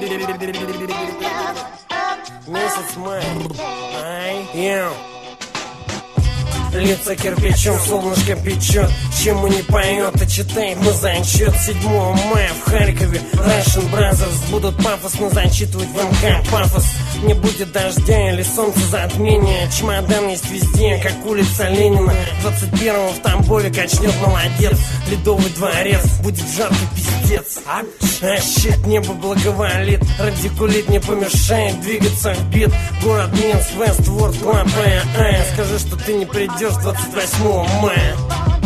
Месяц май. Лица кирпичом, солнышко печет. Чему не поет, а читает на зачет. 7 мая в Харькове Russian Brothers будут пафосно зачитывать в МК пафос. Не будет дождя или солнца затмения. Чемодан есть везде, как улица Ленина. 21-го в Тамбове качнет молодец. Ледовый дворец, будет жаркий пиздец. А щит, небо благоволит. Радикулит не помешает двигаться в бит. Город Минск, Вестворд, Клаб, скажи, что ты не придешь 28 мая.